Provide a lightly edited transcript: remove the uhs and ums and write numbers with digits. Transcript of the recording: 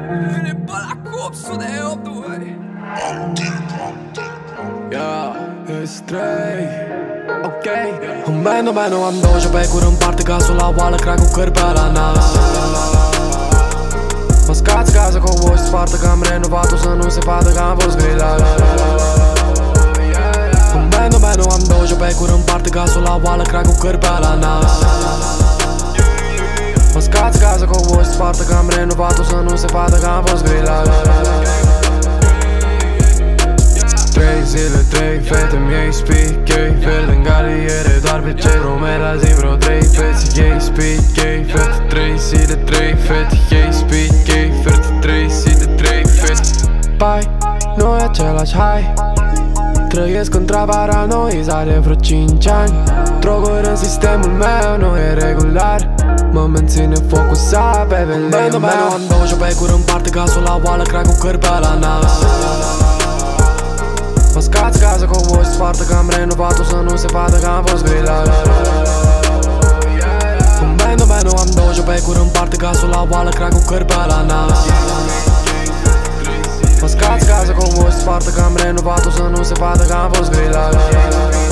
Vine pe la cop, 108, băi. Yeah, it's 3. Ok. În band am 20 pe curând parte gasul la oală, crack cu cări pe la nas. Mă scați gaza cu o voce spartă că am renovat-o să nu se vadă că am fost grilat. În band am 20 pe curând parte gasul la oală, crack cu cări pe la nas. Mă scați gaza cu o voce spartă că am renovat-o să nu se vadă că am fost grilat. 3 zile, 3 fete mi-ei speak ei. Fel în galiere doar pe cei romeni la zi vreo 3 feți ei speak ei. Fete 3 zile, 3 fete ei speak ei. Fete 3 zile, 3 fete. Pai, nu e același hai. Trăiesc într-a paranoizare vreo 5 ani. Droguri în sistemul meu nu e regular. Mă menține focusat pe veleniu meu. Am 20 pe curând parte gasul la oală, crack cu cări pe la nas. Mă scați gaza cu o voce spartă că am renovat-o să nu se vadă că am fost grilat. În band am 20 pe curând parte gasul la oală, crack cu cări pe la nas. Mă scați gaza cu o voce spartă că am renovat-o să nu se vadă că am fost grilat.